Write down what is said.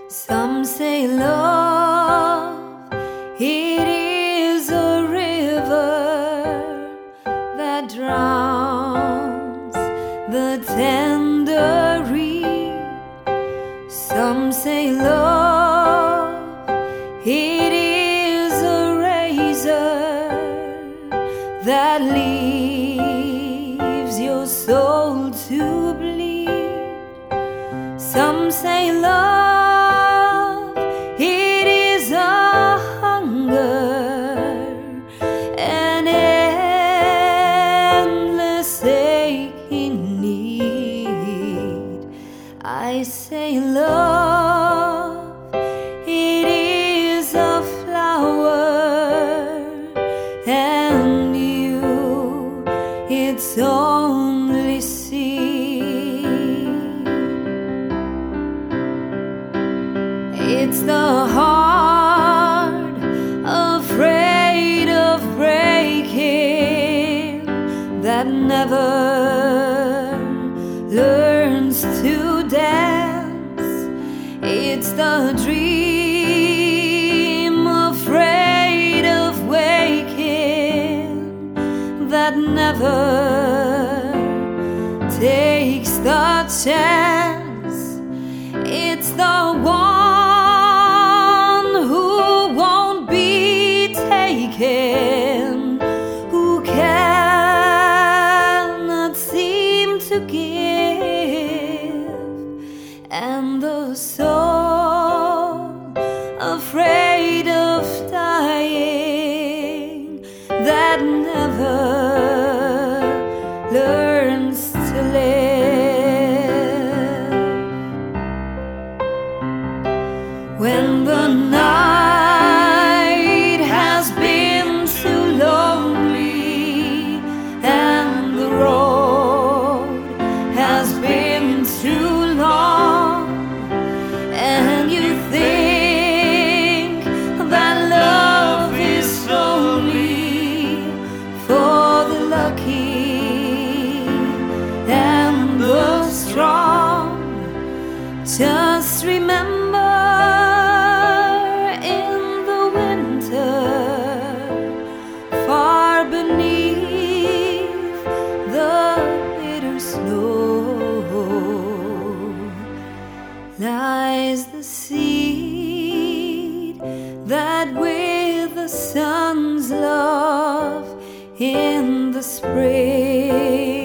Some say love, it is a river that drowns the tender reed. Some say love, it is a razor that leaves your soul to bleed. Some say love, it is a hunger, an endless aching need. I say love, it is a flower, and you, its only seed. It's the heart afraid of breaking that never learns to dance. It's the dream afraid of waking that never takes the chance. It's the one who won't be taken, who cannot seem to give, and the soul afraid of dying that never learns to live. When the night has been too lonely and the road has been too long, and you think that love is only for the lucky and the strong, just remember, in the winter, far beneath the bitter snow, lies the seed that with the sun's love in the spring